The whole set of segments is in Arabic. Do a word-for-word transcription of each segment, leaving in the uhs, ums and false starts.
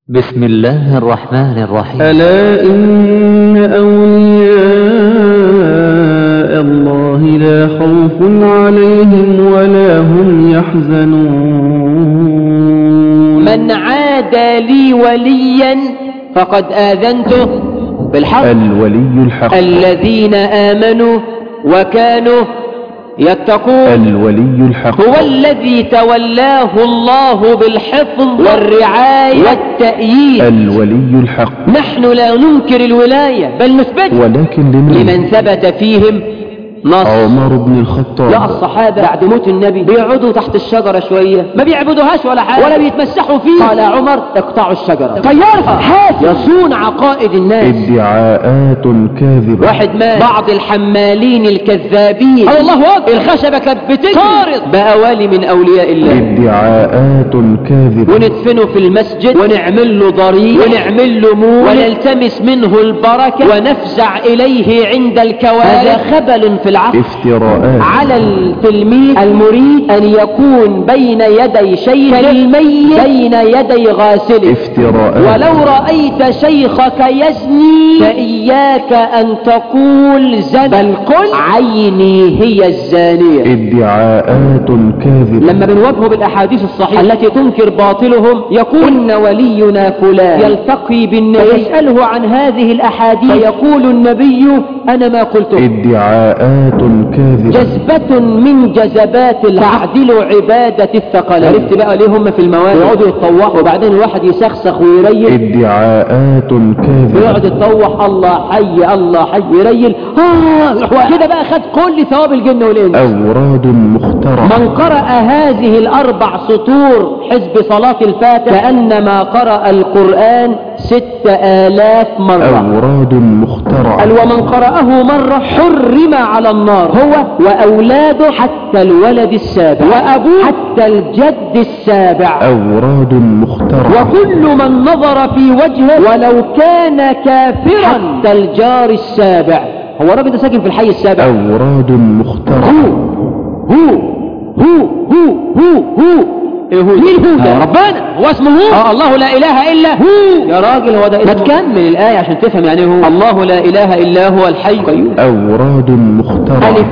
بسم الله الرحمن الرحيم. ألا إن أولياء الله لا خوف عليهم ولا هم يحزنون. من عادى لي وليا فقد آذنته بالحق. الولي الحق الذين آمنوا وكانوا يتقون. الولي الحق هو الذي تولاه الله بالحفظ والرعاية والتأييد. الولي الحق. نحن لا ننكر الولاية بل نثبت، ولكن لمن, لمن ثبت فيهم نص. عمر بن الخطاب. لا، الصحابة بعد موت النبي بيقعدوا تحت الشجرة شوية، ما بيعبدوهاش ولا حاجة ولا بيتمسحوا فيه. قال عمر اقطعوا الشجرة، طيرها حاف يصون عقائد الناس. ادعاءات كاذبة. واحد مات، بعض الحمالين الكذابين الله أكبر الخشبة كانت بتجري بأوالي من أولياء الله. ادعاءات كاذبة. وندفنه في المسجد ونعمل له ضريح ونعمل له مول ونلتمس منه البركة ونفزع إليه عند الكوارث. هذا خبل في العقل. افتراءات. على التلميذ المريد أن يكون بين يدي شيخ كالميت بين يدي غاسل. افتراءات. ولو رأيت شيخك يزني فإياك أن تقول زن، بل قل عيني هي الزانية. ادعاءات كاذبة. لما بنواجهه بالأحاديث الصحيحة التي تنكر باطلهم يقول إن ولينا فلان يلتقي بالنبي فيسأله عن هذه الأحاديث فيقول النبي أنا ما قلته. ادعاءات كاذبة. جذبة من جذبات تعدل عبادة الثقلين. عرفت بقى ليه هم في المواد يقعدوا يتطوحوا وبعدين الواحد يسخسخ ويريل. ادعاءات كاذبة. يقعد يتطوح الله حي الله حي يريل آه كده بقى خد كل ثواب الجن والإنس. أوراد مخترعة. من قرأ هذه الأربع سطور حزب صلاة الفاتحة كأنما قرأ القرآن ست آلاف مرة. أوراد مخترعة. قال ومن قرأه مرة حرم على النار هو وأولاده حتى الولد السابع وأبوه حتى الجد السابع. أوراد مخترعة. وكل من نظر في وجهه ولو كان كافرا حتى الجار السابع. هو الراجل ده ساكن في الحي السابع. أوراد مخترعة. هو هو هو هو هو هو ايه هو مين هو ده؟ ربنا هو اسمه هو. آه الله لا اله الا هو. يا راجل هو ده اسمه. ما تكمل الآية عشان تفهم يعني هو. الله لا اله الا هو الحي القيوم. أوراد مخترعة. ألف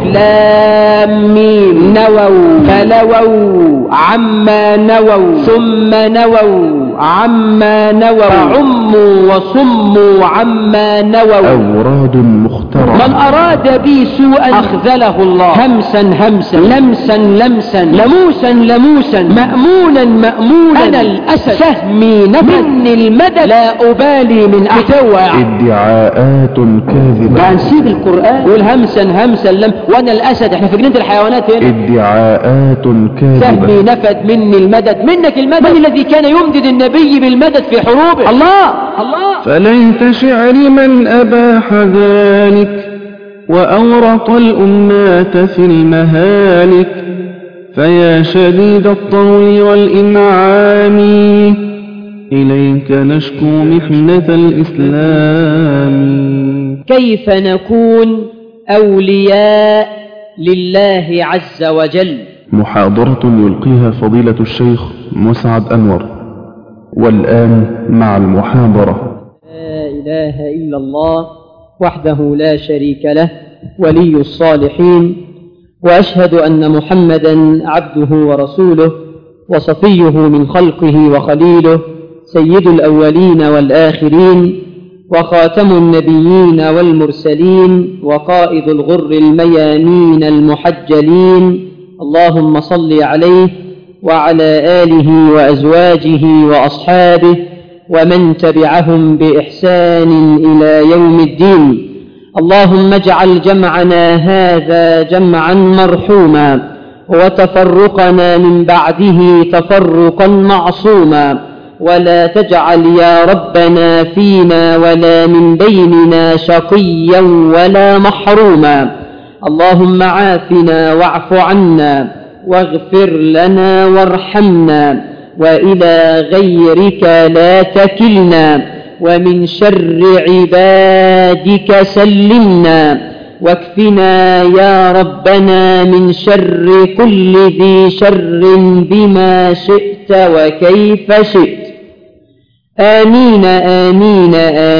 لام ميم نووا فلووا عما نووا ثم نووا عما نووا فعموا وصموا عما نووا. أوراد مخترعة. من أراد بي سوءا أخذله الله همسا همسا لمسا لمسا لموسا لموسا مأمونا مأمونا. أنا الأسد سهمي نفني المدد لا أبالي من أحتوى. ادعاءات كاذبة. هنسيب القرآن والهمسا همسا لم وأنا الأسد. احنا في جنينة الحيوانات هنا. ادعاءات كاذبة. سهمي نفد مني المدد منك المدد. من الذي كان يمدد النبي بالمدد في حروبه؟ الله الله. فليت شعري من أباح ذلك وأورط الأمات في المهالك. فيا شديد الطول والإنعام إليك نشكو محنة الإسلام. كيف نكون أولياء لله عز وجل؟ محاضرة يلقيها فضيلة الشيخ مسعد أنور. والآن مع المحاضرة. لا إله إلا الله وحده لا شريك له ولي الصالحين، وأشهد أن محمدا عبده ورسوله وصفيه من خلقه وخليله، سيد الأولين والآخرين وخاتم النبيين والمرسلين وقائد الغر الميامين المحجلين. اللهم صل عليه وعلى آله وأزواجه وأصحابه ومن تبعهم بإحسان إلى يوم الدين. اللهم اجعل جمعنا هذا جمعا مرحوما وتفرقنا من بعده تفرقا معصوما، ولا تجعل يا ربنا فينا ولا من بيننا شقيا ولا محروما. اللهم عافنا واعف عنا واغفر لنا وارحمنا، وإلى غيرك لا تكلنا، ومن شر عبادك سلمنا، واكفنا يا ربنا من شر كل ذي شر بما شئت وكيف شئت. آمين آمين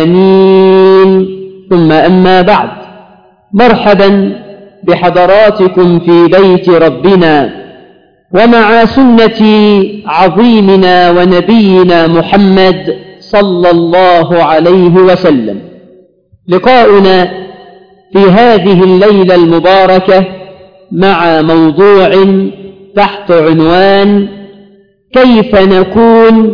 آمين. ثم أما بعد، مرحبا بحضراتكم في بيت ربنا ومع سنة عظيمنا ونبينا محمد صلى الله عليه وسلم. لقاؤنا في هذه الليلة المباركة مع موضوع تحت عنوان: كيف نكون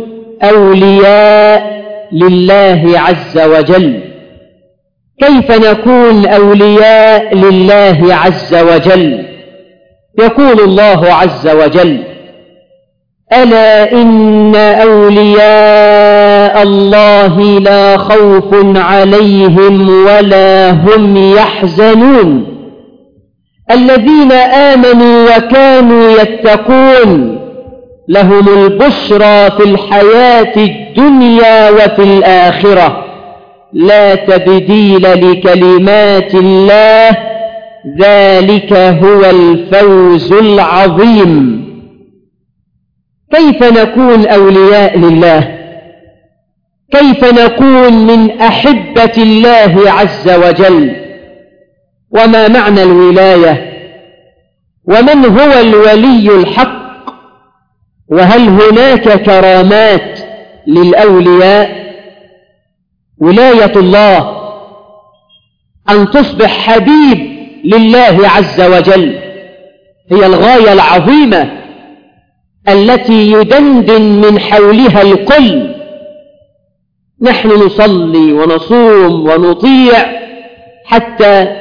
أولياء لله عز وجل. كيف نكون أولياء لله عز وجل؟ يقول الله عز وجل: ألا إن أولياء الله لا خوف عليهم ولا هم يحزنون الذين آمنوا وكانوا يتقون لهم البشرى في الحياة الدنيا وفي الآخرة لا تبديل لكلمات الله ذلك هو الفوز العظيم. كيف نكون أولياء لله؟ كيف نكون من أحبة الله عز وجل؟ وما معنى الولاية؟ ومن هو الولي الحق؟ وهل هناك كرامات للأولياء؟ ولاية الله أن تصبح حبيب لله عز وجل هي الغاية العظيمة التي يدندن من حولها الكل. نحن نصلي ونصوم ونطيع حتى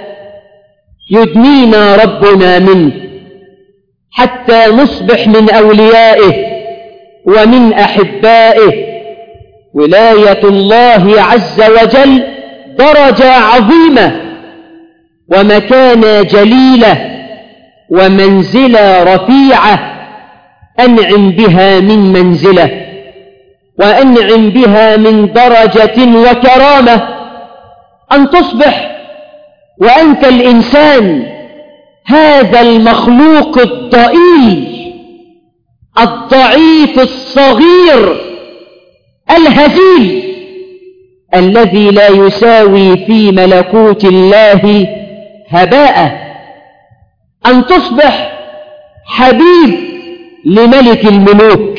يدنينا ربنا منه، حتى نصبح من أوليائه ومن أحبائه. ولاية الله عز وجل درجة عظيمة ومكانة جليلة ومنزلة رفيعة أنعم بها من منزلة وأنعم بها من درجة وكرامة. أن تصبح وأنت الإنسان هذا المخلوق الضئيل الضعيف الصغير الهزيل الذي لا يساوي في ملكوت الله هباء. أن تصبح حبيب لملك الملوك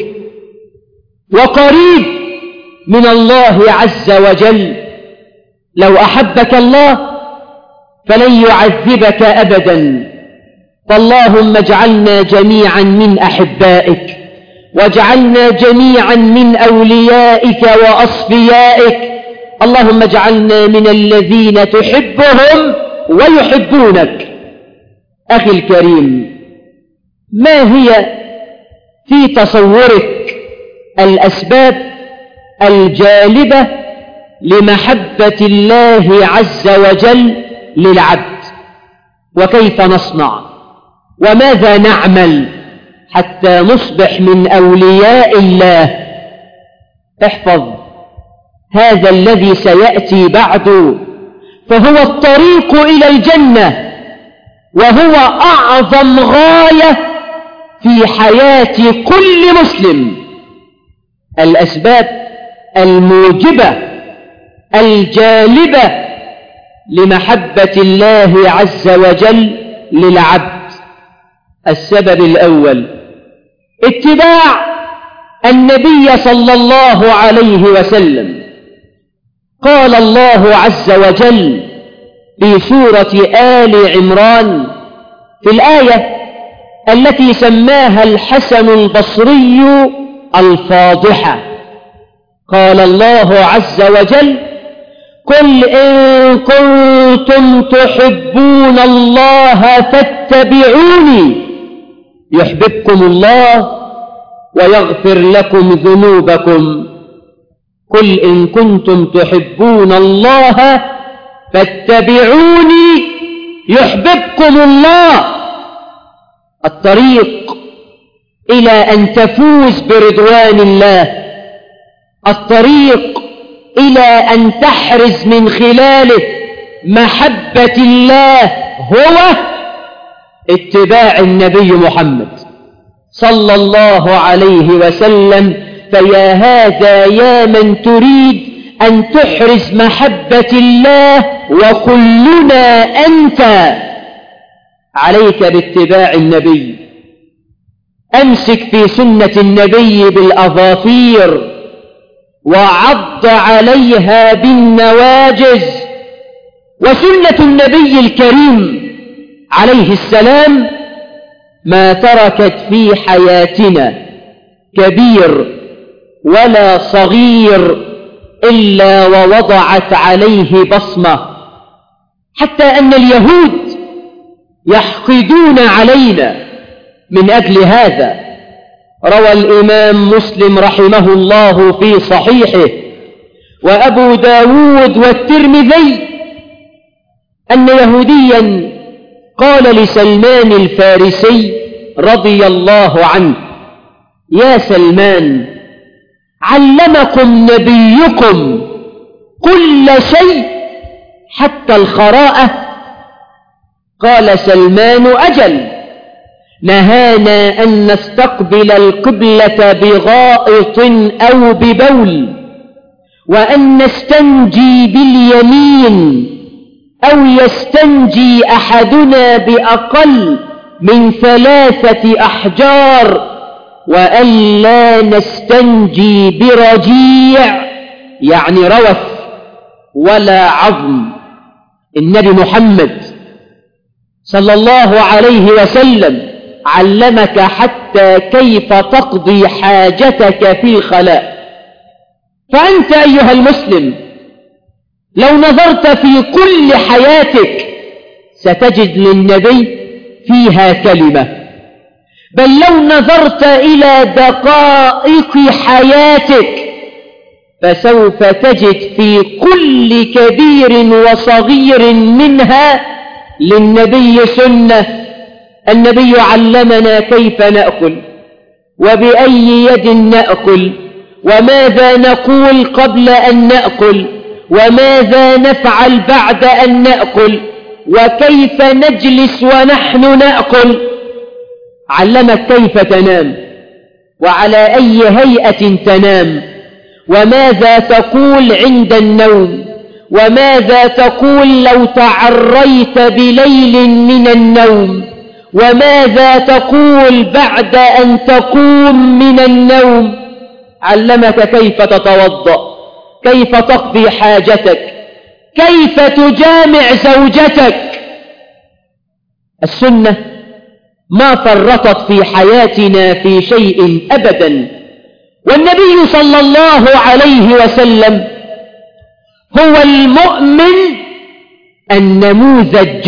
وقريب من الله عز وجل. لو أحبك الله فلن يعذبك أبدا. فاللهم اجعلنا جميعا من أحبائك، واجعلنا جميعا من أوليائك وأصفيائك. اللهم اجعلنا من الذين تحبهم ويحبونك. أخي الكريم، ما هي في تصورك الأسباب الجالبة لمحبة الله عز وجل للعبد؟ وكيف نصنع وماذا نعمل حتى نصبح من أولياء الله؟ احفظ هذا الذي سيأتي بعد، فهو الطريق إلى الجنة، وهو أعظم غاية في حياة كل مسلم. الأسباب الموجبة الجالبة لمحبة الله عز وجل للعبد. السبب الأول اتباع النبي صلى الله عليه وسلم. قال الله عز وجل في سورة آل عمران في الآية التي سماها الحسن البصري الفاضحة، قال الله عز وجل: قل إن كنتم تحبون الله فاتبعوني يحببكم الله ويغفر لكم ذنوبكم. قل إن كنتم تحبون الله فاتبعوني يحببكم الله. الطريق إلى أن تفوز برضوان الله، الطريق إلى أن تحرز من خلاله محبة الله هو اتباع النبي محمد صلى الله عليه وسلم. فيا هذا يا من تريد أن تحرز محبة الله وكلنا أنت، عليك باتباع النبي. أمسك في سنة النبي بالأظافير وعض عليها بالنواجذ. وسنة النبي الكريم عليه السلام ما تركت في حياتنا كبير ولا صغير إلا ووضعت عليه بصمة، حتى أن اليهود يحقدون علينا من أجل هذا. روى الإمام مسلم رحمه الله في صحيحه وأبو داود والترمذي أن يهوديا قال لسلمان الفارسي رضي الله عنه: يا سلمان، علمكم نبيكم كل شيء حتى الخراءة؟ قال سلمان: أجل، نهانا أن نستقبل القبلة بغائط أو ببول، وأن نستنجي باليمين، أو يستنجي أحدنا بأقل من ثلاثة أحجار، وأن لا نستنجي برجيع يعني روث ولا عظم. النبي محمد صلى الله عليه وسلم علمك حتى كيف تقضي حاجتك في الخلاء. فأنت أيها المسلم لو نظرت في كل حياتك ستجد للنبي فيها كلمة، بل لو نظرت إلى دقائق حياتك فسوف تجد في كل كبير وصغير منها للنبي سنة. النبي علمنا كيف نأكل، وبأي يد نأكل، وماذا نقول قبل أن نأكل، وماذا نفعل بعد أن نأكل، وكيف نجلس ونحن نأكل. علمك كيف تنام، وعلى أي هيئة تنام، وماذا تقول عند النوم، وماذا تقول لو تعريت بليل من النوم، وماذا تقول بعد أن تقوم من النوم. علمك كيف تتوضأ، كيف تقضي حاجتك، كيف تجامع زوجتك. السنة ما فرطت في حياتنا في شيء أبدا. والنبي صلى الله عليه وسلم هو المؤمن النموذج،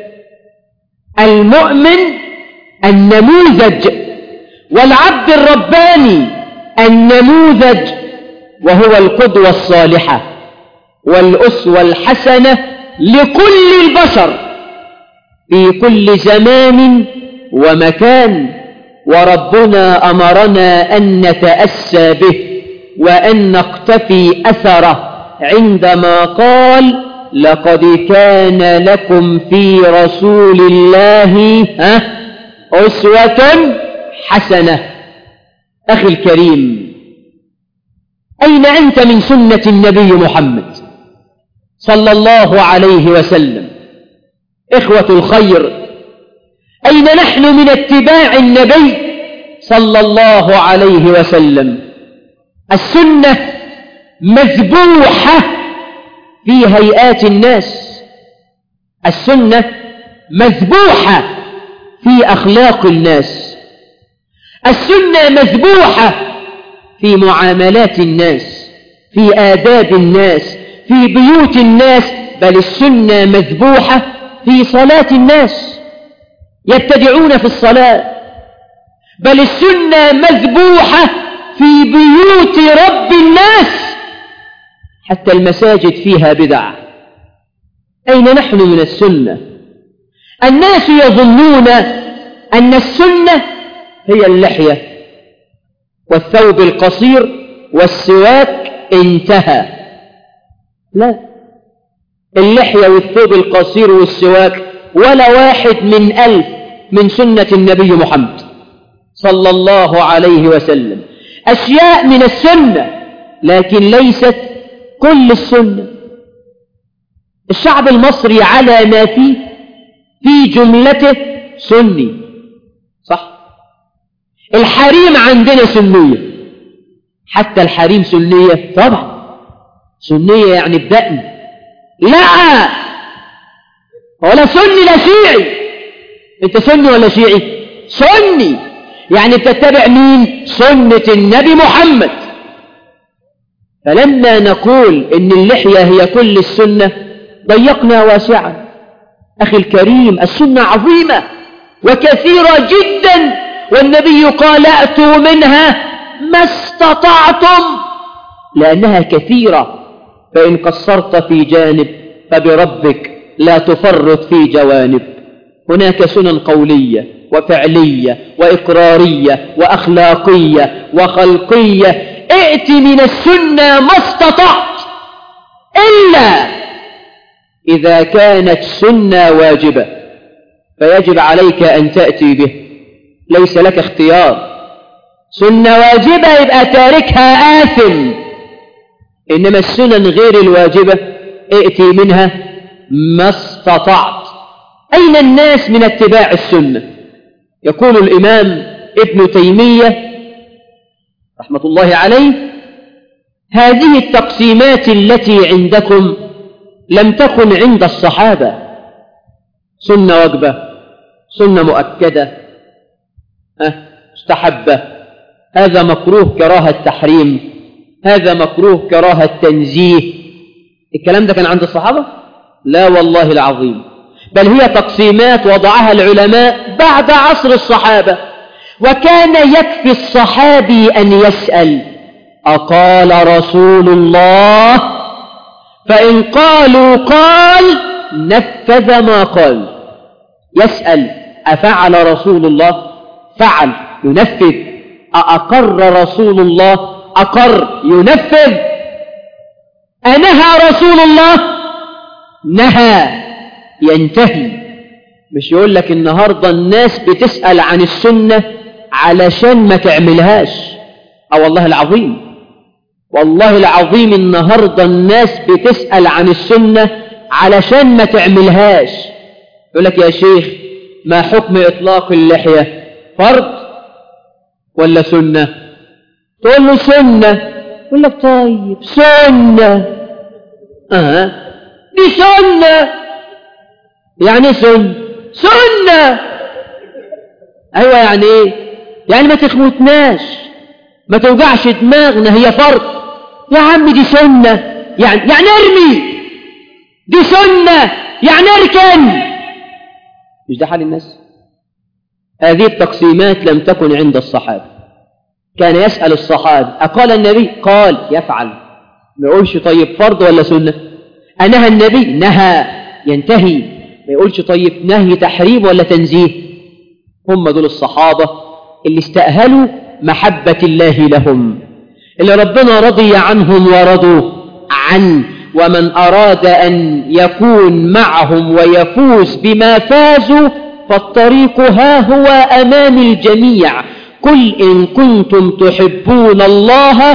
المؤمن النموذج، والعبد الرباني النموذج، وهو القدوة الصالحة والأسوة الحسنة لكل البشر في كل زمان ومكان. وربنا أمرنا أن نتأسى به وأن نقتفي أثره عندما قال: لقد كان لكم في رسول الله أسوة حسنة. أخي الكريم، أين أنت من سنة النبي محمد صلى الله عليه وسلم؟ إخوة الخير، أين نحن من اتباع النبي صلى الله عليه وسلم؟ السنة مذبوحة في هيئات الناس، السنة مذبوحة في أخلاق الناس، السنة مذبوحة في معاملات الناس، في آداب الناس، في بيوت الناس، بل السنة مذبوحة في صلاة الناس، يبتدعون في الصلاة. بل السنة مذبوحة في بيوت رب الناس، حتى المساجد فيها بدع. أين نحن من السنة؟ الناس يظنون أن السنة هي اللحية والثوب القصير والسواك، انتهى. لا، اللحية والثوب القصير والسواك ولا واحد من ألف من سنة النبي محمد صلى الله عليه وسلم. أشياء من السنة لكن ليست كل السنة. الشعب المصري على ما فيه في جملته سني، صح؟ الحريم عندنا سنية، حتى الحريم سنية طبعا، سنية يعني بدقن، لا ولا سني لا شيعي. انت سني ولا شيعي؟ سني، يعني بتتبع مين؟ سنة النبي محمد. فلما نقول ان اللحية هي كل السنة ضيقنا واسعا. أخي الكريم، السنة عظيمة وكثيرة جدا، والنبي قال أتوا منها ما استطعتم، لأنها كثيرة، فإن قصرت في جانب فبربك لا تفرط في جوانب. هناك سنن قولية وفعلية وإقرارية وأخلاقية وخلقية. ائت من السنة ما استطعت، إلا إذا كانت سنة واجبة فيجب عليك أن تأتي به، ليس لك اختيار. سنة واجبة يبقى تاركها آثم، إنما السنن غير الواجبة ائتي منها ما استطعت. أين الناس من اتباع السنة؟ يقول الإمام ابن تيمية رحمة الله عليه: هذه التقسيمات التي عندكم لم تكن عند الصحابة. سنة واجبة، سنة مؤكدة، مستحبة، هذا مكروه كراهة التحريم، هذا مكروه كراهة التنزيه. الكلام ده كان عند الصحابة؟ لا والله العظيم، بل هي تقسيمات وضعها العلماء بعد عصر الصحابة. وكان يكفي الصحابي أن يسأل: أقال رسول الله؟ فإن قالوا قال نفذ ما قال. يسأل: أفعل رسول الله؟ فعل، ينفذ. أأقر رسول الله؟ أقر، ينفذ. أنهى رسول الله؟ نهى، ينتهي. مش يقول لك النهاردة الناس بتسأل عن السنة علشان ما تعملهاش. أو والله العظيم، والله العظيم النهاردة الناس بتسأل عن السنة علشان ما تعملهاش. يقول لك: يا شيخ، ما حكم إطلاق اللحية؟ فرض ولا سنة؟ تقول له سنة. يقول لك: طيب سنة. أه دي سنة. يعني سنة سنة أيوة، يعني إيه؟ يعني ما تخوتناش، ما توجعش دماغنا، هي فرض يا عم. دي سنة يعني يعني ارمي، دي سنة يعني اركن. مش ده حال الناس؟ هذه التقسيمات لم تكن عند الصحابة. كان يسأل الصحابة: أقال النبي؟ قال، يفعل. ما يقولش طيب فرض ولا سنة. أنهى النبي؟ نهى، ينتهي. ما يقولش طيب نهي تحريم ولا تنزيه. هم دول الصحابة اللي استأهلوا محبة الله لهم، اللي ربنا رضي عنهم ورضوا عنه. ومن أراد أن يكون معهم ويفوز بما فازوا فالطريق ها هو أمام الجميع. قل إن كنتم تحبون الله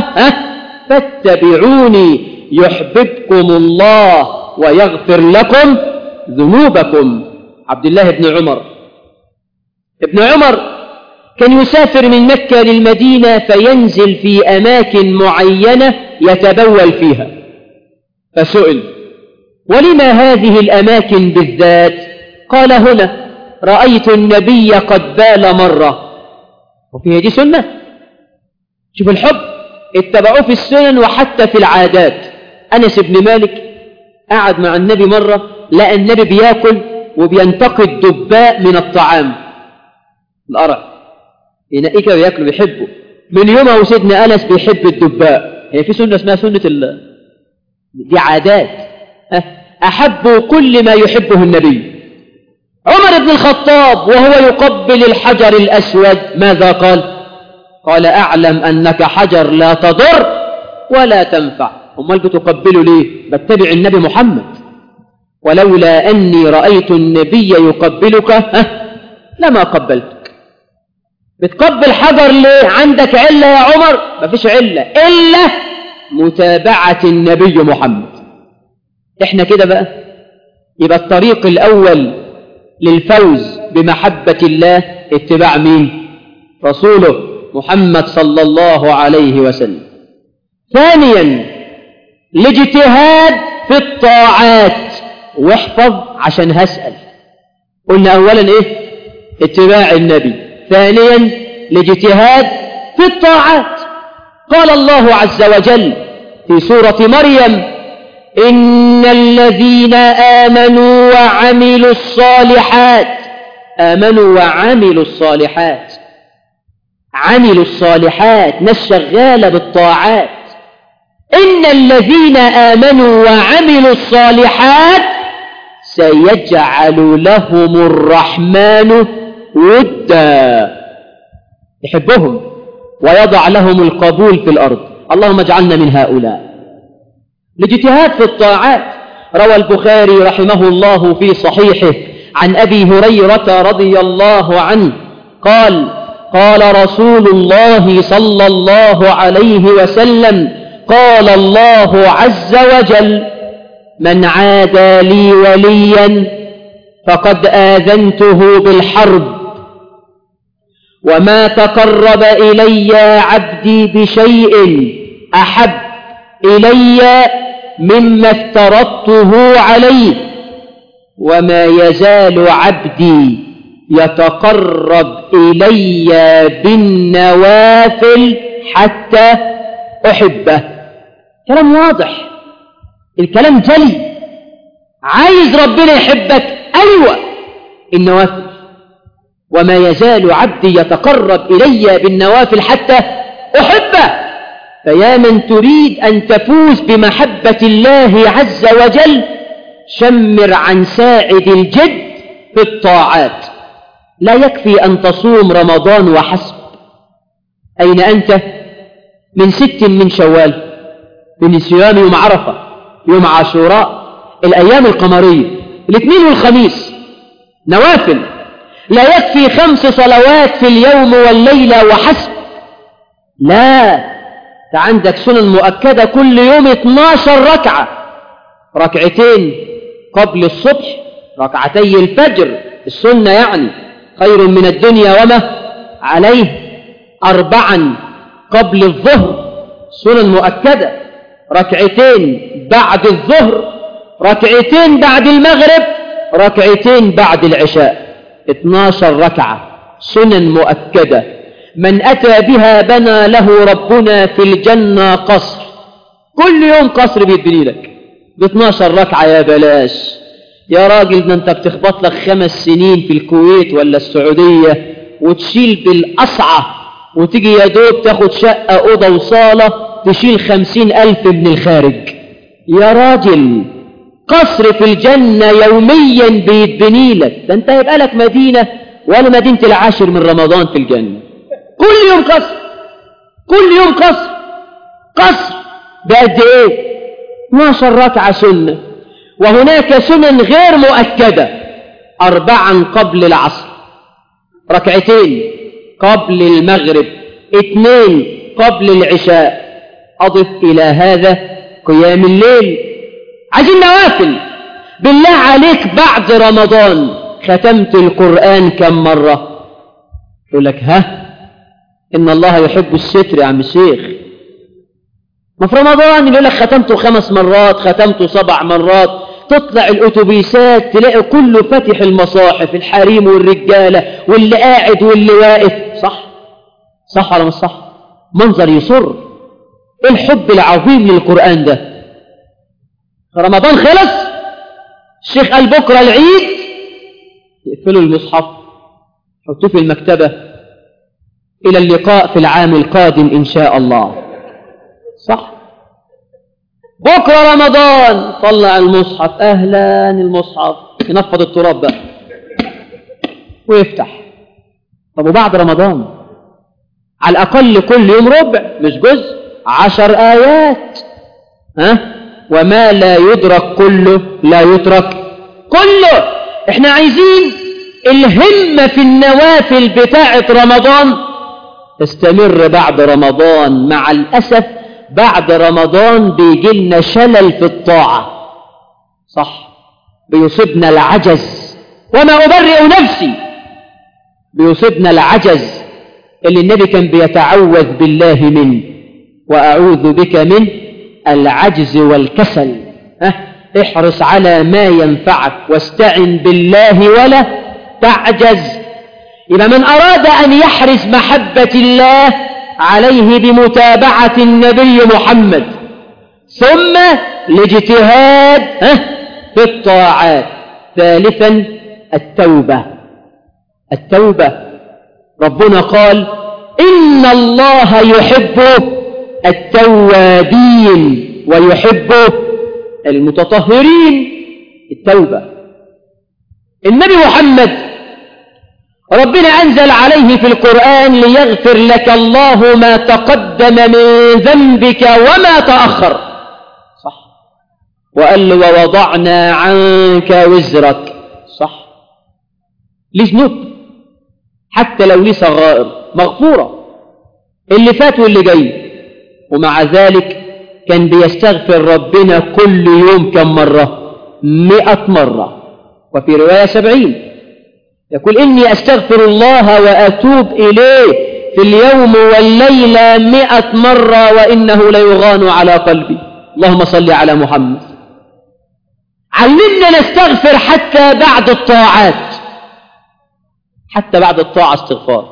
فاتبعوني يحببكم الله ويغفر لكم ذنوبكم. عبد الله بن عمر ابن عمر كان يسافر من مكة للمدينة فينزل في أماكن معينة يتبول فيها، فسئل: ولما هذه الأماكن بالذات؟ قال: هنا رأيت النبي قد بال مرة. وفيها دي سنة. شوف الحب، اتبعوه في السنن وحتى في العادات. أنس بن مالك قعد مع النبي مرة، لقى النبي بياكل وبينتقي الدباء من الطعام، القرع ينقيك وياكله، بيحبه. من يومها وسيدنا أنس بيحب الدباء. هي في سنة اسمها سنة ال... دي عادات. أحبوا كل ما يحبه النبي. عمر بن الخطاب وهو يقبل الحجر الأسود ماذا قال؟ قال: أعلم أنك حجر لا تضر ولا تنفع. أمال بتقبله ليه؟ بتبع النبي محمد. ولولا أني رأيت النبي يقبلك لما قبلتك. بتقبل حجر ليه؟ عندك علة يا عمر؟ مفيش علة إلا متابعة النبي محمد. احنا كده بقى. يبقى الطريق الأول للفوز بمحبة الله اتباع مين؟ رسوله محمد صلى الله عليه وسلم. ثانيا الاجتهاد في الطاعات. واحفظ عشان هسأل. قلنا أولا إيه؟ اتباع النبي. ثانيا الاجتهاد في الطاعات. قال الله عز وجل في سورة مريم: إن الذين آمنوا وعملوا الصالحات. آمنوا وعملوا الصالحات. عملوا الصالحات، ناس شغالة بالطاعات. إن الذين آمنوا وعملوا الصالحات سيجعل لهم الرحمن ودا. يحبهم ويضع لهم القبول في الأرض. اللهم اجعلنا من هؤلاء. الاجتهاد في الطاعات. روى البخاري رحمه الله في صحيحه عن أبي هريرة رضي الله عنه قال: قال رسول الله صلى الله عليه وسلم: قال الله عز وجل: من عادى لي وليا فقد آذنته بالحرب، وما تقرب إلي عبدي بشيء أحب إلي مما افترضته عليه، وما يزال عبدي يتقرب إلي بالنوافل حتى أحبه. كلام واضح، الكلام جلي. عايز ربنا يحبك؟ أيوة، النوافل. وما يزال عبدي يتقرب إلي بالنوافل حتى أحبه. فيا من تريد أن تفوز بمحبة الله عز وجل، شمر عن ساعد الجد في الطاعات. لا يكفي أن تصوم رمضان وحسب. أين أنت من ست من شوال، من صيام يوم عرفة، يوم عاشوراء، الأيام القمرية، الاثنين والخميس، نوافل. لا يكفي خمس صلوات في اليوم والليلة وحسب. لا، أنت عندك سنن مؤكدة كل يوم اثناشر ركعة، ركعتين قبل الصبح، ركعتي الفجر السنة يعني خير من الدنيا وما عليه، أربعا قبل الظهر سنن مؤكدة، ركعتين بعد الظهر، ركعتين بعد المغرب، ركعتين بعد العشاء، اثناشر ركعة سنن مؤكدة. من أتى بها بنى له ربنا في الجنة قصر. كل يوم قصر بيبني لك ب اثناشر ركعة. يا بلاش يا راجل، ده انت بتخبط لك خمس سنين في الكويت ولا السعودية وتشيل بالأصعة، وتيجي يا دوب تاخد شقة أوضة وصالة تشيل خمسين ألف من الخارج. يا راجل، قصر في الجنة يوميا بيتبني لك. ده انت هيبقى لك مدينة ولا مدينة العاشر من رمضان في الجنة. كل يوم قصر، كل يوم قصر. قصر بقد ايه؟ اثناشر ركعة سنة. وهناك سنن غير مؤكدة: أربعا قبل العصر، ركعتين قبل المغرب، اثنين قبل العشاء. أضف إلى هذا قيام الليل. عايزين نوافل. بالله عليك بعد رمضان ختمت القرآن كم مرة؟ يقول لك ها، إن الله يحب الستر يا عم الشيخ. ما في رمضان يقول لك ختمته خمس مرات، ختمته سبع مرات. تطلع الأتوبيسات تلاقي كله فاتح المصاحف، الحريم والرجالة واللي قاعد واللي واقف. صح؟ صح ولا مش صح؟ منظر يسر. إيه الحب العظيم للقرآن ده؟ رمضان خلص، الشيخ قال بكرة العيد، يقفلوا المصحف، حطوه في المكتبة، إلى اللقاء في العام القادم إن شاء الله. صح؟ بكرة رمضان، طلع المصحف، أهلا المصحف، ينفض التراب بقى ويفتح. طب وبعد رمضان على الأقل كل يوم ربع، مش جزء، عشر آيات. ها؟ وما لا يدرك كله لا يترك كله. احنا عايزين الهمة في النوافل بتاعة رمضان تستمر بعد رمضان. مع الأسف بعد رمضان بيجي لنا شلل في الطاعة، صح، بيصيبنا العجز، وما أبرئ نفسي، بيصيبنا العجز اللي النبي كان بيتعوذ بالله منه، وأعوذ بك من العجز والكسل. ها؟ احرص على ما ينفعك واستعن بالله ولا تعجز. إذا من أراد أن يحرز محبة الله عليه بمتابعة النبي محمد، ثم الاجتهاد في الطاعات. ثالثا التوبة. التوبة ربنا قال إن الله يحب التوابين ويحب المتطهرين. التوبة. النبي محمد ربنا أنزل عليه في القرآن ليغفر لك الله ما تقدم من ذنبك وما تأخر، صح، وقال له ووضعنا عنك وزرك، صح، ليه ذنوب حتى لو ليه صغائر مغفورة، اللي فات واللي جاي، ومع ذلك كان بيستغفر ربنا كل يوم كم مرة؟ مئة مرة، وفي رواية سبعين. يقول إني أستغفر الله وأتوب إليه في اليوم والليلة مئة مرة وإنه ليغان على قلبي. اللهم صل على محمد. علمنا نستغفر حتى بعد الطاعات، حتى بعد الطاعة استغفار.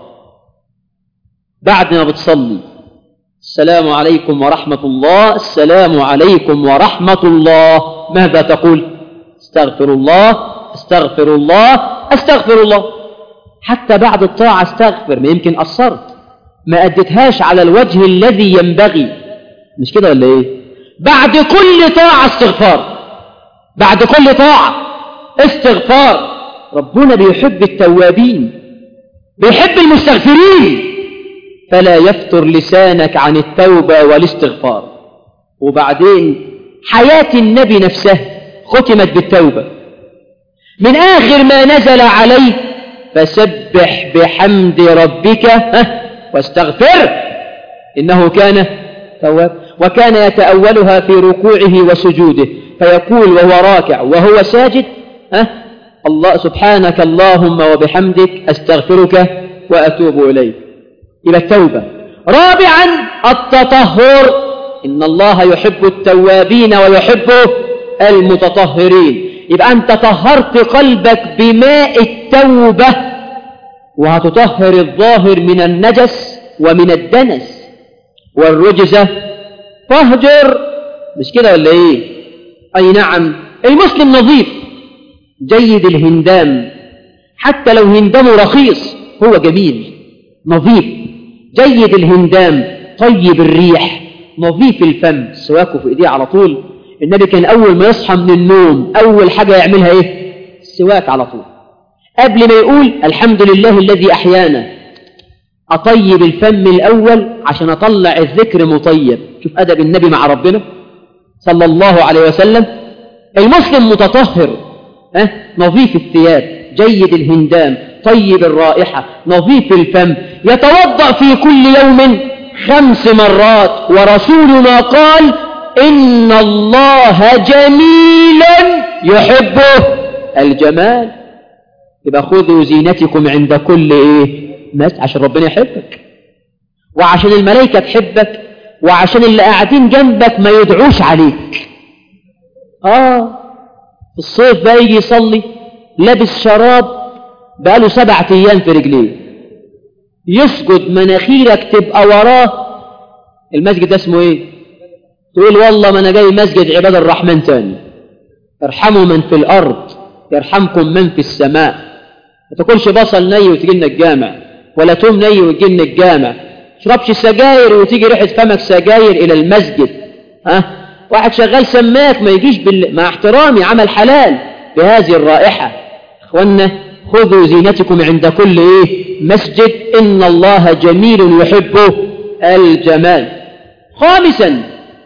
بعد ما بتصلي السلام عليكم ورحمة الله، السلام عليكم ورحمة الله، ماذا تقول؟ استغفر الله، استغفر الله، استغفر الله. حتى بعد الطاعة استغفر، ما يمكن قصرت، ما أديتهاش على الوجه الذي ينبغي، مش كده ولا إيه؟ بعد كل طاعة استغفار، بعد كل طاعة استغفار. ربنا بيحب التوابين، بيحب المستغفرين، فلا يفتر لسانك عن التوبة والاستغفار. وبعدين حياة النبي نفسه ختمت بالتوبة. من آخر ما نزل عليه فسبح بحمد ربك واستغفر إنه كان تواب. وكان يتأولها في ركوعه وسجوده، فيقول وهو راكع وهو ساجد ها الله سبحانك اللهم وبحمدك أستغفرك وأتوب إليك. إلى التوبة. رابعا التطهر. إن الله يحب التوابين ويحب المتطهرين. يبقى أنت طهرت قلبك بماء التوبة، وهتطهر الظاهر من النجس ومن الدنس والرجز فاهجر. مش كده ولا إيه؟ أي نعم. المسلم نظيف جيد الهندام، حتى لو هندامه رخيص هو جميل نظيف جيد الهندام طيب الريح نظيف الفم، سواكه في إيديه على طول. النبي كان أول ما يصحى من النوم أول حاجة يعملها إيه؟ السواك على طول، قبل ما يقول الحمد لله الذي أحيانا. أطيب الفم الأول عشان أطلع الذكر مطيب. شوف أدب النبي مع ربنا صلى الله عليه وسلم. المسلم متطهر أه؟ نظيف الثياب جيد الهندام طيب الرائحة نظيف الفم، يتوضأ في كل يوم خمس مرات. ورسولنا قال إن الله جميل يحب الجمال. يبقى خذوا زينتكم عند كل إيه؟ مس، عشان ربنا يحبك، وعشان الملائكة تحبك، وعشان اللي قاعدين جنبك ما يدعوش عليك. آه في الصيف بقى يجي يصلي لابس شراب بقاله سبعة أيام في رجليه، يسجد مناخيرك تبقى وراه. المسجد ده اسمه إيه؟ تقول والله ما أنا جاي مسجد عباد الرحمن تاني. ارحموا من في الأرض يرحمكم من في السماء. ما تاكلش بصل ني وتجي لنا الجامع، ولا توم ني وتجي لنا الجامع. تشربش سجاير وتيجي ريحة فمك سجاير إلى المسجد. ها؟ واحد شغال سماك ما يجيش بال... مع احترامي عمل حلال بهذه الرائحة. إخوانا خذوا زينتكم عند كل إيه؟ مسجد. إن الله جميل يحب الجمال. خامسا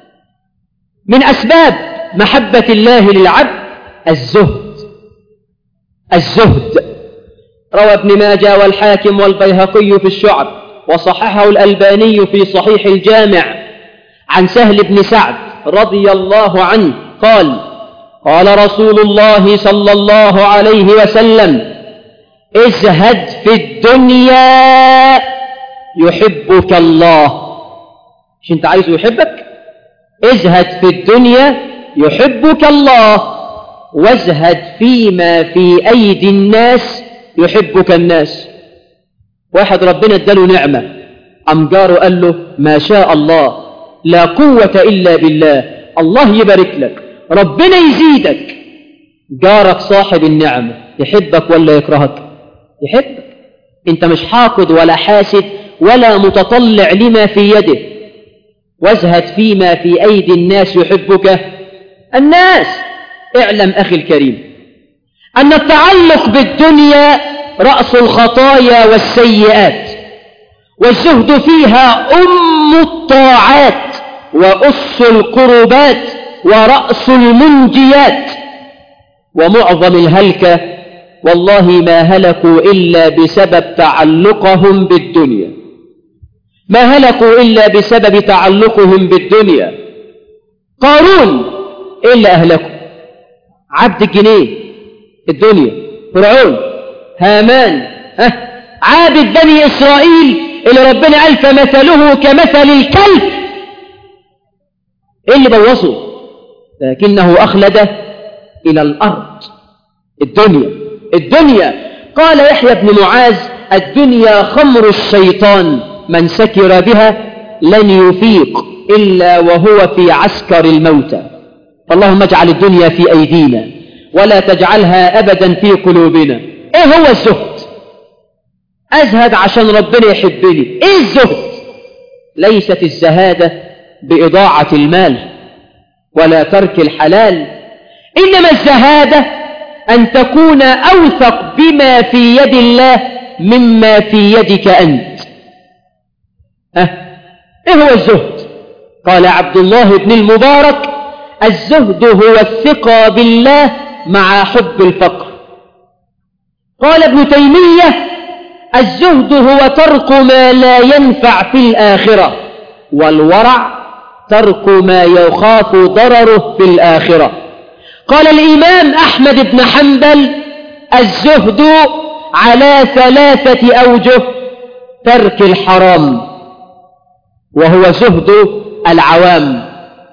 من أسباب محبة الله للعبد الزهد. الزهد روى ابن ماجه والحاكم والبيهقي في الشعب وصححه الألباني في صحيح الجامع عن سهل بن سعد رضي الله عنه قال قال رسول الله صلى الله عليه وسلم ازهد في الدنيا يحبك الله. مش انت عايزه يحبك؟ ازهد في الدنيا يحبك الله وازهد فيما في أيدي الناس يحبك الناس. واحد ربنا اداله نعمة قام جاره قال له ما شاء الله لا قوة إلا بالله، الله يبارك لك، ربنا يزيدك. جارك صاحب النعمة يحبك ولا يكرهك؟ يحبك. انت مش حاقد ولا حاسد ولا متطلع لما في يده. وازهد فيما في أيدي الناس يحبك الناس. اعلم أخي الكريم أن التعلق بالدنيا رأس الخطايا والسيئات، والزهد فيها أم الطاعات وأس القربات ورأس المنجيات. ومعظم الهلكة والله ما هلكوا إلا بسبب تعلقهم بالدنيا، ما هلكوا إلا بسبب تعلقهم بالدنيا. قارون إيه اللي أهلكه؟ عبد الجنيه الدنيا. فرعون، هامان، ها عابد بني إسرائيل اللي ربنا قال فمثله كمثل الكلب. إيه اللي بوظه؟ لكنه أخلد إلى الأرض. الدنيا الدنيا قال يحيى بن معاذ الدنيا خمر الشيطان من سكر بها لن يفيق إلا وهو في عسكر الموتى. فاللهم اجعل الدنيا في أيدينا ولا تجعلها أبدا في قلوبنا. إيه هو الزهد؟ أزهد عشان ربنا يحبني. إيه الزهد؟ ليست الزهادة بإضاعة المال ولا ترك الحلال، إنما الزهادة أن تكون أوثق بما في يد الله مما في يدك أنت. أه؟ إيه هو الزهد؟ قال عبد الله بن المبارك الزهد هو الثقة بالله مع حب الفقر. قال ابن تيمية الزهد هو ترك ما لا ينفع في الآخرة، والورع ترك ما يخاف ضرره في الآخرة. قال الإمام أحمد بن حنبل الزهد على ثلاثة أوجه: ترك الحرام وهو زهد العوام،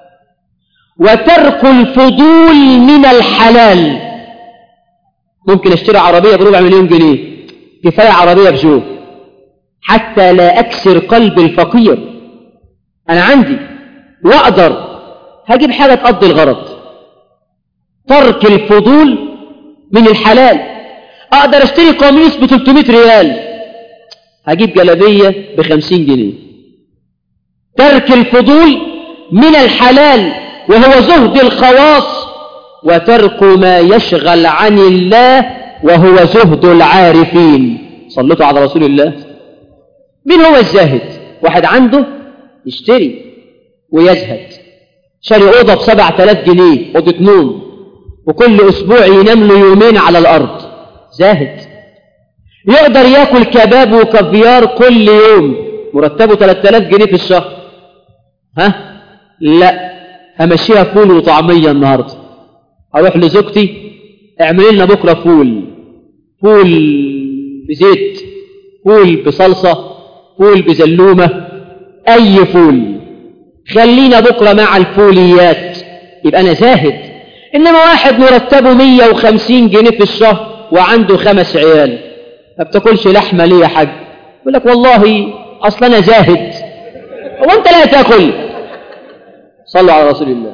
وترك الفضول من الحلال. ممكن اشتري عربية بربع مليون جنيه، كفاية عربية بجو حتى لا أكسر قلب الفقير. أنا عندي وأقدر هجيب حاجة تقضي الغرض. ترك الفضول من الحلال. أقدر اشتري قميص ب ثلاثمائة ريال، هجيب جلابية ب خمسين جنيه. ترك الفضول من الحلال وهو زهد الخواص، وترك ما يشغل عن الله وهو زهد العارفين. صلوا على رسول الله. مين هو الزاهد؟ واحد عنده يشتري ويزهد. شاري أوضة بسبعة آلاف جنيه، أوضة نوم، وكل أسبوع ينام له يومين على الأرض. زاهد. يقدر يأكل كباب وكافيار كل يوم، مرتبه ثلاثة آلاف جنيه في الشهر. ها؟ لا، همشيها فول وطعمية النهاردة. هروح لزوجتي اعملي لنا بكرة فول، فول بزيت، فول بصلصة، فول بزلومة، أي فول، خلينا بكرة مع الفوليات. يبقى أنا زاهد. إنما واحد مرتبه مية وخمسين جنيه في الشهر وعنده خمس عيال، ما بتاكلش لحمة ليه يا حاج؟ يقول لك والله أصلا أنا زاهد. وأنت لا تأكل. صلوا على رسول الله.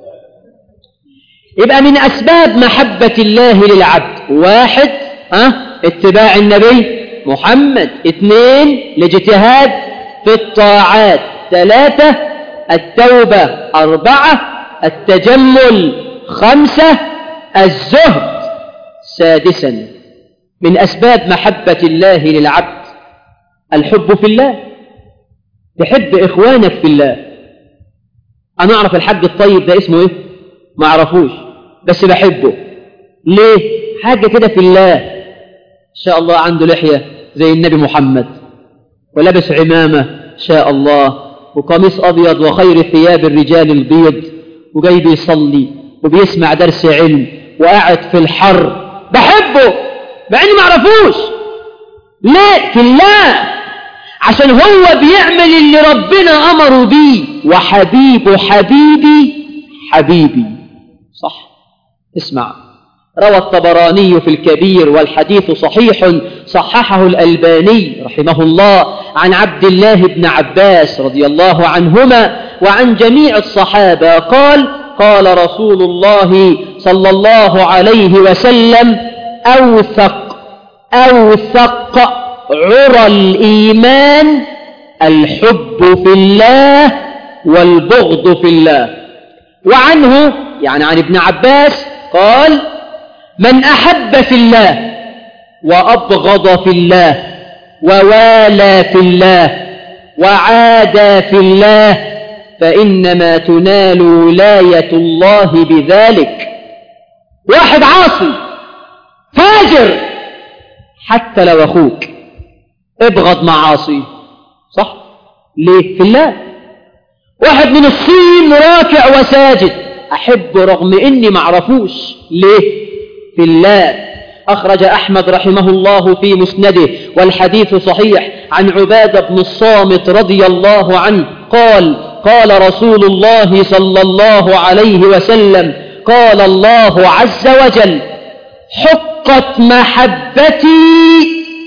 يبقى من أسباب محبة الله للعبد: واحد أه؟ اتباع النبي محمد. اثنين الاجتهاد في الطاعات. ثلاثة التوبة. أربعة التجمل. خمسة الزهد. سادسا من أسباب محبة الله للعبد الحب في الله. تحب إخوانك في الله. أنا أعرف الحاج الطيب ده اسمه إيه؟ ما أعرفوش بس بحبه. ليه؟ حاجة كده في الله. إن شاء الله عنده لحية زي النبي محمد، ولبس عمامة شاء الله وقميص أبيض وخير ثياب الرجال البيض، وجاي بيصلي وبيسمع درس علم وقاعد في الحر، بحبه مع إني معرفوش. ليه؟ في الله، عشان هو بيعمل اللي ربنا أمره بيه. وحبيبه حبيبي حبيبي. صح؟ اسمع، روى الطبراني في الكبير والحديث صحيح صححه الألباني رحمه الله عن عبد الله بن عباس رضي الله عنهما وعن جميع الصحابة قال: قال رسول الله صلى الله عليه وسلم: أوثق أوثق عرى الإيمان الحب في الله والبغض في الله. وعنه يعني عن ابن عباس قال: من أحب في الله وأبغض في الله ووالى في الله وعادى في الله فإنما تنال ولاية الله بذلك. واحد عاصي فاجر حتى لو أخوك، ابغض معاصي. صح؟ ليه؟ في الله. واحد من الصين راكع وساجد، أحبه رغم إني معرفوش. ليه؟ في الله. أخرج أحمد رحمه الله في مسنده والحديث صحيح عن عبادة بن الصامت رضي الله عنه قال: قال رسول الله صلى الله عليه وسلم: قال الله عز وجل: حقت محبتي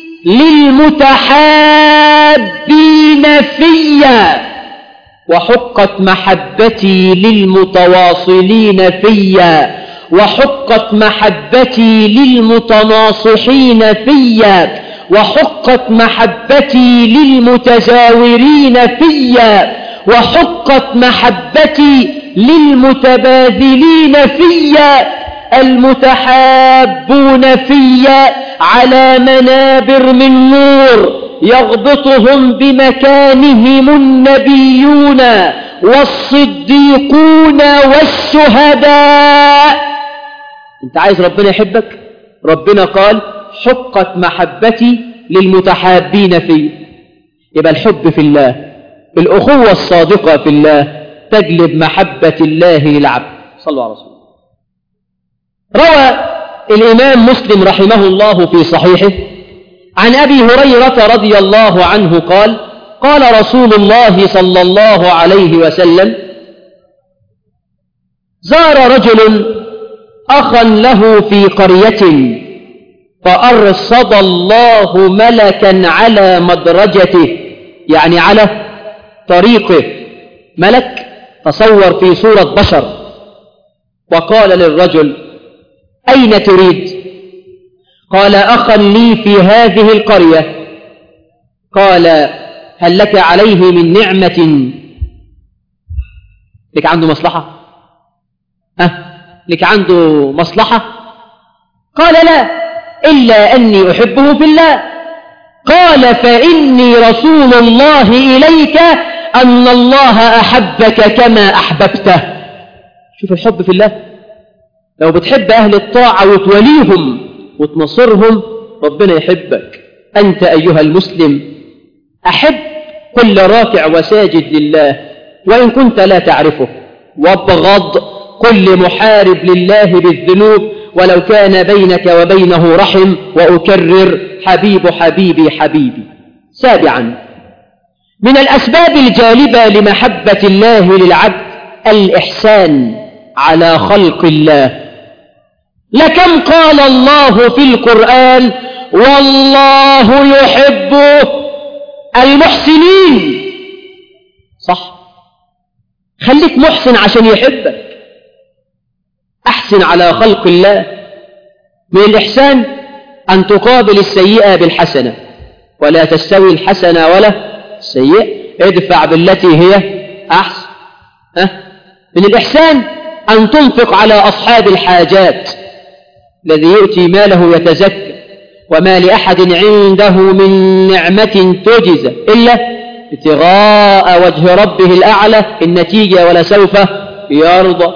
للمتحابين فيا وحقت محبتي للمتواصلين فيا وحقت محبتي للمتناصحين فيا وحقت محبتي للمتزاورين فيا وحقت محبتي للمتباذلين فيا المتحابون فيا على منابر من نور يغبطهم بمكانهم النبيون والصديقون والشهداء. انت عايز ربنا يحبك؟ ربنا قال: حقت محبتي للمتحابين فيه. يبقى الحب في الله، الأخوة الصادقة في الله تجلب محبة الله للعبد. صلوا على رسول الله. روى الإمام مسلم رحمه الله في صحيحه عن أبي هريرة رضي الله عنه قال: قال رسول الله صلى الله عليه وسلم: زار رجل أخا له في قرية فأرصد الله ملكا على مدرجته، يعني على طريقه، ملك تصور في صورة بشر، وقال للرجل: أين تريد؟ قال: أخا لي في هذه القرية. قال: هل لك عليه من نعمة؟ لك عنده مصلحة؟ أه؟ لك عنده مصلحة؟ قال: لا، إلا أني أحبه في الله. قال: فإني رسول الله إليك أن الله أحبك كما أحببته. شوف الحب في الله. لو بتحب أهل الطاعة وتوليهم وتنصرهم ربنا يحبك. أنت أيها المسلم أحب كل راكع وساجد لله وإن كنت لا تعرفه، وابغض كل محارب لله بالذنوب ولو كان بينك وبينه رحم. وأكرر: حبيب حبيبي حبيبي. سابعا، من الأسباب الجالبة لمحبة الله للعبد الإحسان على خلق الله. لكم قال الله في القرآن: والله يحب المحسنين. صح؟ خليك محسن عشان يحبك. أحسن على خلق الله. من الإحسان أن تقابل السيئة بالحسنة، ولا تستوي الحسنة ولا السيئة، ادفع بالتي هي أحسن. أه؟ من الإحسان أن تنفق على أصحاب الحاجات. الذي يؤتي ماله يتزكى وما لأحد عنده من نعمة تجزى إلا ابتغاء وجه ربه الأعلى، النتيجة ولسوف يرضى.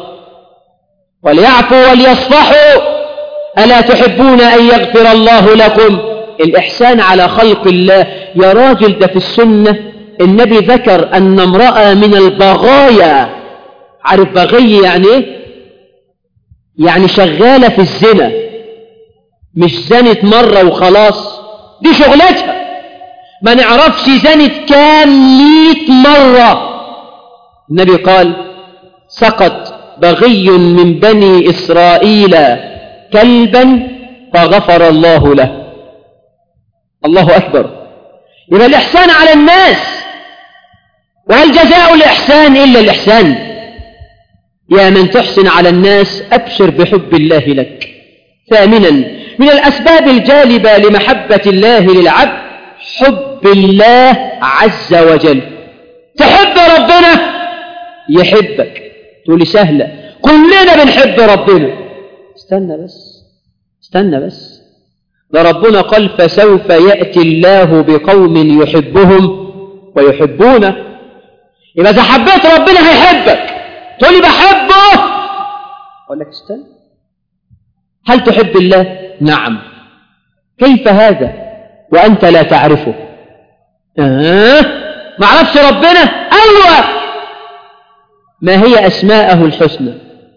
وليعفوا وليصفحوا، ألا تحبون أن يغفر الله لكم؟ الإحسان على خلق الله. يا راجل ده في السنة النبي ذكر أن امرأة من البغايا، عارف بغي يعني ايه؟ يعني شغالة في الزنا، مش زنت مرة وخلاص، دي شغلتها، ما نعرفش زنت كام مئة مرة. النبي قال سقط بغي من بني إسرائيل كلبا فغفر الله له. الله أكبر. يبقى الإحسان على الناس، وهل جزاء الإحسان إلا الإحسان؟ يا من تحسن على الناس أبشر بحب الله لك. ثامنا من الأسباب الجالبة لمحبة الله للعبد حب الله عز وجل. تحب ربنا يحبك. تقولي سهلة، كلنا بنحب ربنا. استنى بس استنى بس ده ربنا قال فسوف يأتي الله بقوم يحبهم ويحبونه. يبقى إذا حبيت ربنا هيحبك. تقولي بحبه، أقول لك استنى، هل تحب الله؟ نعم. كيف هذا وأنت لا تعرفه؟ آه ما عرفش ربنا؟ أيوة. ما هي أسماءه الحسنى؟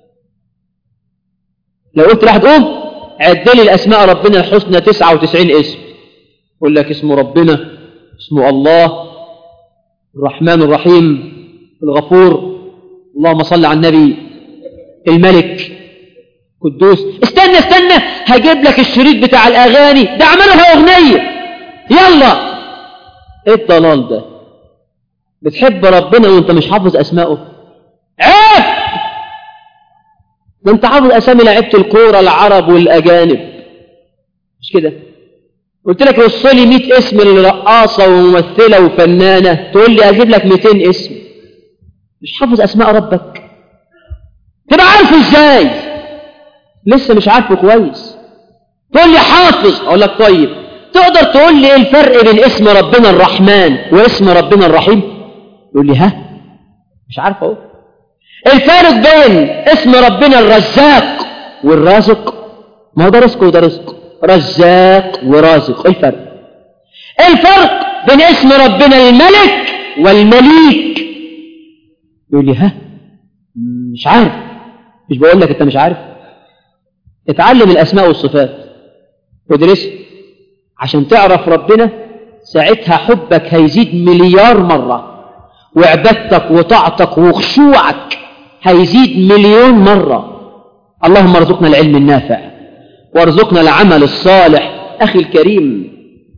لو قلت لحد قوم عد لي الأسماء ربنا الحسنى تسعة وتسعين اسم، يقول لك اسم ربنا اسمه الله الرحمن الرحيم الغفور، اللهم صل على النبي، الملك قدوس. استنى استنى هجيب لك الشريط بتاع الأغاني ده، عملها أغنية. يلا ايه الضلال ده؟ بتحب ربنا وانت مش حافظ أسماءه؟ عيب. ده انت حافظ أسامي لعيبة الكورة العرب والأجانب، مش كده؟ قلت لك وصلي مئة اسم للرقاصة وممثلة وفنانة، تقول لي أجيب لك مئتين اسم. مش حافظ أسماء ربك، تبقى عارفه ازاي؟ لسه مش عارفه كويس. تقول لي حافظ، أقول لك طيب تقدر تقول لي ايه الفرق بين اسم ربنا الرحمن واسم ربنا الرحيم؟ يقول لي ها مش عارف اهو. الفرق بين اسم ربنا الرزاق والرازق، ما هو ده رزق وده رزق، رزاق ورازق. ايه الفرق؟ الفرق بين اسم ربنا الملك والمليك. يقول لي ها مش عارف. مش بقول لك انت مش عارف؟ اتعلم الاسماء والصفات وادرس عشان تعرف ربنا، ساعتها حبك هيزيد مليار مرة، وعبادتك وطاعتك وخشوعك هيزيد مليون مرة. اللهم ارزقنا العلم النافع وارزقنا العمل الصالح. أخي الكريم،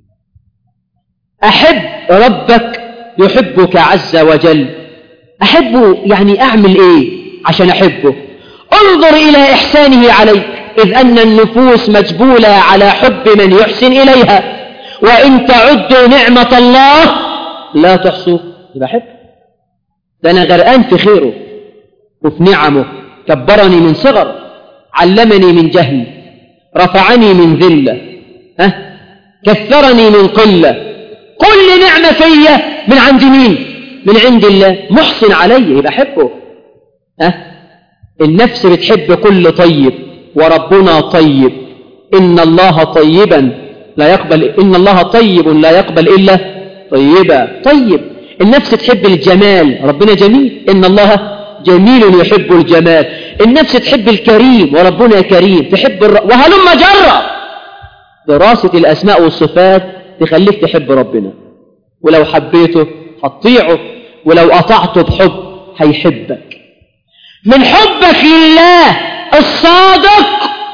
أحب ربك يحبك عز وجل. أحبه يعني أعمل إيه عشان أحبه؟ انظر إلى إحسانه عليك، إذ أن النفوس مجبولة على حب من يحسن إليها، وإن تعدوا نعمة الله لا تحصوا. يبقى أحب. ده أنا غرقان في خيره وفي نعمه. كبرني من صغر، علمني من جهل، رفعني من ذلة، ها؟ كثرني من قلة. كل نعمة فيا من عند مين؟ من عند الله، محسن علي. يبقى أحبه. ها؟ النفس بتحب كل طيب، وربنا طيب. إن الله طيبا لا يقبل إن الله طيب لا يقبل إلا طيبا. طيب. النفس تحب الجمال، ربنا جميل. إن الله جميل يحب الجمال. النفس تحب الكريم، وربنا كريم. تحب الر... وهلم جرى. دراسة الأسماء والصفات تخليك تحب ربنا، ولو حبيته هتطيعه، ولو أطعته بحب هيحبك. من حبك لله الصادق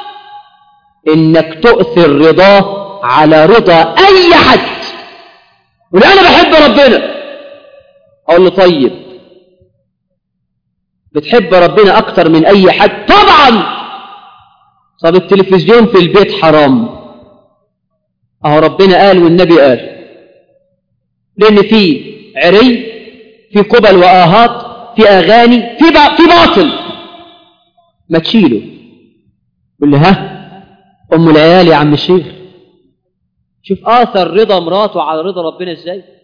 إنك تؤثر رضاه على رضا أي حد. وأنا بحب ربنا، أقول له طيب بتحب ربنا أكتر من أي حد؟ طبعا. طب التلفزيون في البيت حرام، أهو ربنا قال والنبي قال، لأن في عري، في قبل وآهات، في أغاني، في في باطل. ما تشيله. قل لي ها أم العيال يا عم الشيخ، شوف آثر رضا مراته على رضا ربنا إزاي.